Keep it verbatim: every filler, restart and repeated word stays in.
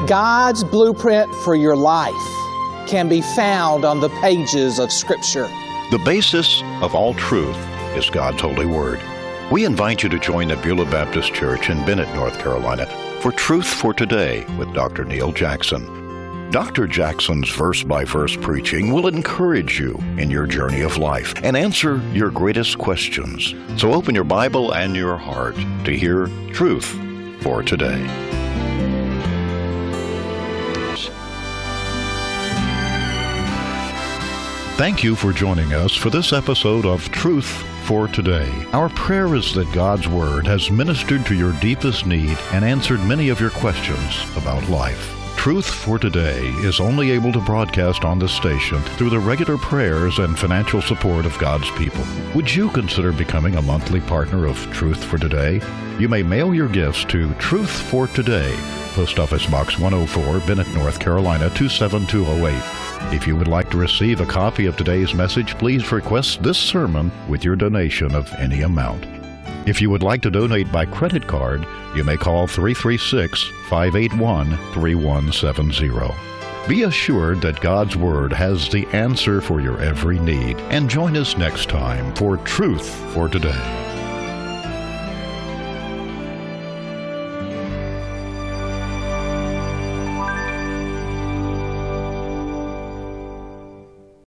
God's blueprint for your life can be found on the pages of Scripture. The basis of all truth is God's holy word. We invite you to join the Beulah Baptist Church in Bennett, North Carolina for Truth for Today with Doctor Neil Jackson. Doctor Jackson's verse-by-verse preaching will encourage you in your journey of life and answer your greatest questions. So open your Bible and your heart to hear Truth for Today. Thank you for joining us for this episode of Truth for Today. Our prayer is that God's Word has ministered to your deepest need and answered many of your questions about life. Truth for Today is only able to broadcast on this station through the regular prayers and financial support of God's people. Would you consider becoming a monthly partner of Truth for Today? You may mail your gifts to Truth for Today, Post Office Box one oh four, Bennett, North Carolina two seven two oh eight. If you would like to receive a copy of today's message, please request this sermon with your donation of any amount. If you would like to donate by credit card, you may call three three six, five eight one, three one seven zero. Be assured that God's Word has the answer for your every need. And join us next time for Truth for Today.